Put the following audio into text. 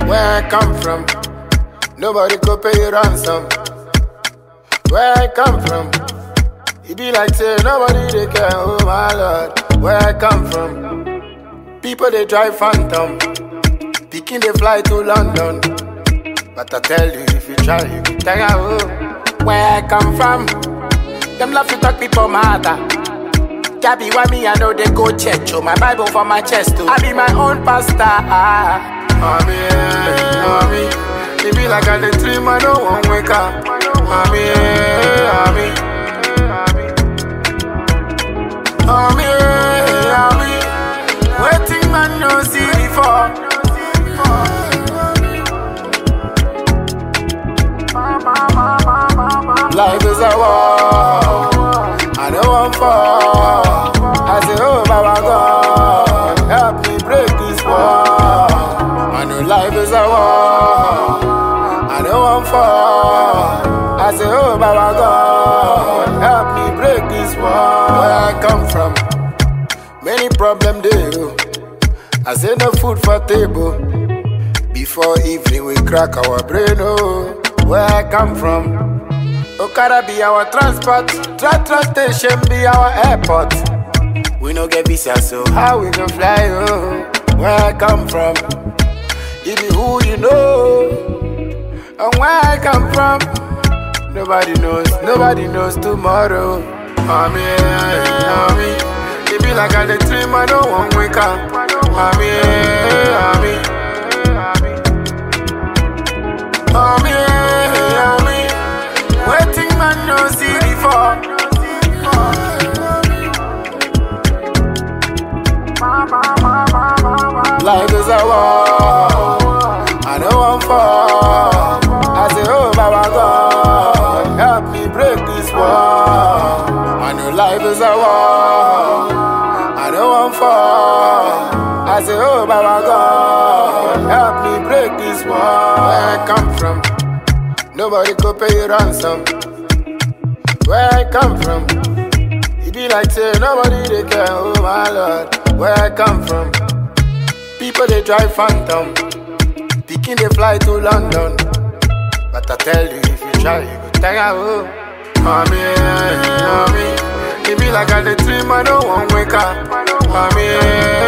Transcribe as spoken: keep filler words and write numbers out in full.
Where I come from, nobody could pay you ransom. Where I come from, it be like say nobody they care, oh my lord. Where I come from, people they drive phantom, picking they fly to London. But I tell you, if you try, you can tell oh. Where I come from, them love to talk people matter. Jabby why me I know they go church, oh my Bible for my chest too. I be my own pastor. Mommy, mommy, it be like I did dream, I don't want wake up. Mommy, mommy, mommy, mommy, waiting man no see before. Life is a war, I don't want fall. I say, oh Baba God, help me break this war. I know life is a war, I don't want fall. I say, oh Baba God, help me break this war. Where I come from, many problems there. I say no food for table. Before evening we crack our brain, oh. Where I come from, Okada be our transport, Tra-Tra station be our airport. We no get visa, so how we gon' fly, oh? Where I come from, it be who you know. And where I come from, nobody knows, nobody knows tomorrow. Mommy, mommy, it be like I dey dream, I don't want wake up. Mommy, mommy, mommy, mommy, waiting man no see before. Life is a war, I don't want fall. I say, oh Baba God, help me break this war. I know life is a war, I don't want fall. I say, oh Baba God, help me break this war. Where I come from, nobody could pay you ransom. Where I come from, it be like say nobody they care, oh my lord. Where I come from, people they drive phantom, picking they fly to London. But I tell you, if you try, you go tell oh. Mommy, mommy, it be like I dey dream, I don't want wake up. Mommy,